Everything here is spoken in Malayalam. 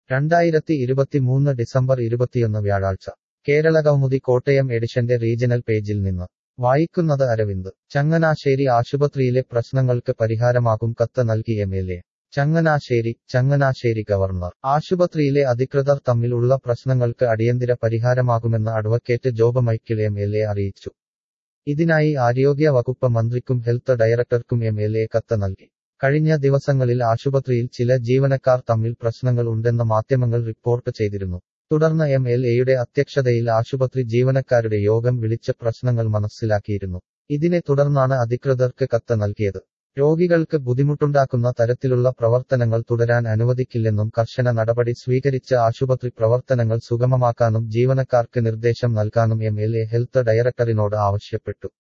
2023 ഡിസംബർ 21 വ്യാഴാഴ്ച കേരളകൗമുദി കോട്ടയം എഡിഷന്റെ റീജണൽ പേജിൽ നിന്ന് വായിക്കുന്നത് അരവിന്ദ്. ചങ്ങനാശ്ശേരി ആശുപത്രിയിലെ പ്രശ്നങ്ങൾക്ക് പരിഹാരമാകും കത്ത് നൽകി എംഎൽഎ. ചങ്ങനാശ്ശേരി ഗവർണർ ആശുപത്രിയിലെ അധികൃതർ തമ്മിൽ ഉള്ള പ്രശ്നങ്ങൾക്ക് അടിയന്തര പരിഹാരമാകുമെന്ന് അഡ്വക്കേറ്റ് ജോബ് മൈക്കിൾ എംഎൽഎ അറിയിച്ചു. ഇതിനായി ആരോഗ്യ വകുപ്പ് മന്ത്രിക്കും ഹെൽത്ത് ഡയറക്ടർക്കും എംഎൽഎ കത്ത് നൽകി. കഴിഞ്ഞ ദിവസങ്ങളിൽ ആശുപത്രിയിൽ ചില ജീവനക്കാർ തമ്മിൽ പ്രശ്നങ്ങൾ ഉണ്ടെന്ന് മാധ്യമങ്ങൾ റിപ്പോർട്ട് ചെയ്തിരുന്നു. തുടർന്ന് എംഎൽഎയുടെ അധ്യക്ഷതയിൽ ആശുപത്രി ജീവനക്കാരുടെ യോഗം വിളിച്ച് പ്രശ്നങ്ങൾ മനസ്സിലാക്കിയിരുന്നു. ഇതിനെ തുടർന്നാണ് അധികൃതർക്ക് കത്ത് നൽകിയത്. രോഗികൾക്ക് ബുദ്ധിമുട്ടുണ്ടാക്കുന്ന തരത്തിലുള്ള പ്രവർത്തനങ്ങൾ തുടരാൻ അനുവദിക്കില്ലെന്നും കർശന നടപടി സ്വീകരിച്ച് ആശുപത്രി പ്രവർത്തനങ്ങൾ സുഗമമാക്കാനും ജീവനക്കാർക്ക് നിർദ്ദേശം നൽകാനും എംഎൽഎ ഹെൽത്ത് ഡയറക്ടറിനോട് ആവശ്യപ്പെട്ടു.